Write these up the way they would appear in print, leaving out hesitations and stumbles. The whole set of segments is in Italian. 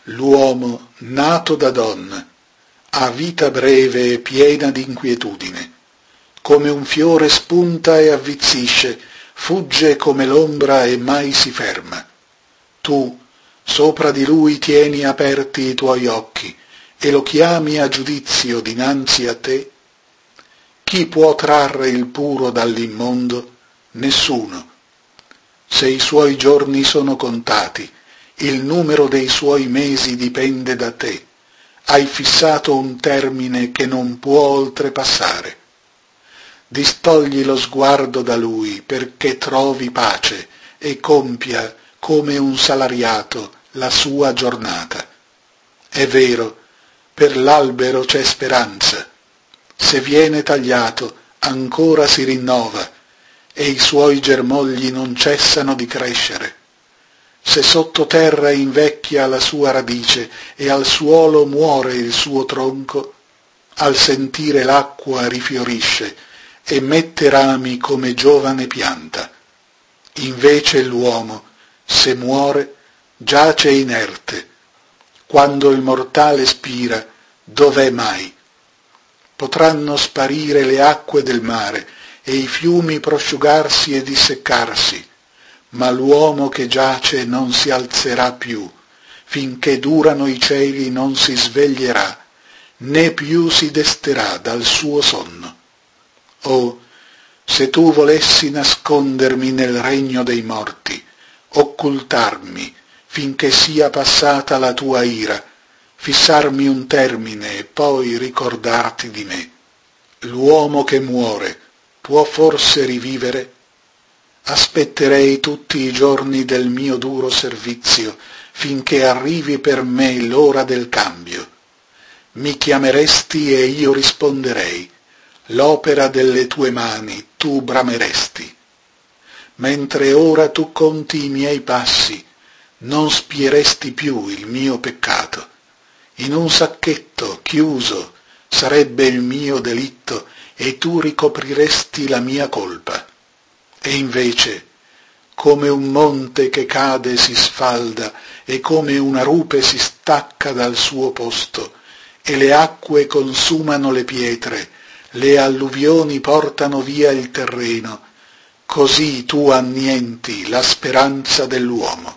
L'uomo, nato da donna, ha vita breve e piena d'inquietudine. Come un fiore spunta e avvizzisce, fugge come l'ombra e mai si ferma. Tu, sopra di lui tieni aperti i tuoi occhi e lo chiami a giudizio dinanzi a te? Chi può trarre il puro dall'immondo? Nessuno. Se i suoi giorni sono contati, il numero dei suoi mesi dipende da te. Hai fissato un termine che non può oltrepassare. Distogli lo sguardo da lui perché trovi pace e compia come un salariato la sua giornata. È vero, per l'albero c'è speranza. Se viene tagliato, ancora si rinnova e i suoi germogli non cessano di crescere. Se sottoterra invecchia la sua radice e al suolo muore il suo tronco, al sentire l'acqua rifiorisce e mette rami come giovane pianta. Invece l'uomo, se muore, giace inerte. Quando il mortale spira, dov'è mai? Potranno sparire le acque del mare e i fiumi prosciugarsi e disseccarsi, ma l'uomo che giace non si alzerà più, finché durano i cieli non si sveglierà, né più si desterà dal suo sonno. Oh, se tu volessi nascondermi nel regno dei morti, occultarmi finché sia passata la tua ira, fissarmi un termine e poi ricordarti di me. L'uomo che muore può forse rivivere? Aspetterei tutti i giorni del mio duro servizio finché arrivi per me l'ora del cambio. Mi chiameresti e io risponderei. L'opera delle tue mani tu brameresti. Mentre ora tu conti i miei passi, non spieresti più il mio peccato. In un sacchetto chiuso sarebbe il mio delitto e tu ricopriresti la mia colpa. E invece, come un monte che cade e si sfalda e come una rupe si stacca dal suo posto, e le acque consumano le pietre, le alluvioni portano via il terreno, così tu annienti la speranza dell'uomo.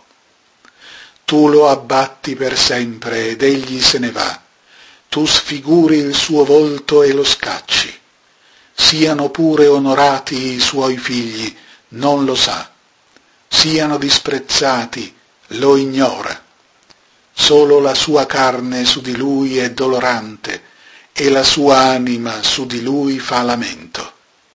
Tu lo abbatti per sempre ed egli se ne va, tu sfiguri il suo volto e lo scacci. Siano pure onorati i suoi figli, non lo sa. Siano disprezzati, lo ignora. Solo la sua carne su di lui è dolorante e la sua anima su di lui fa lamento.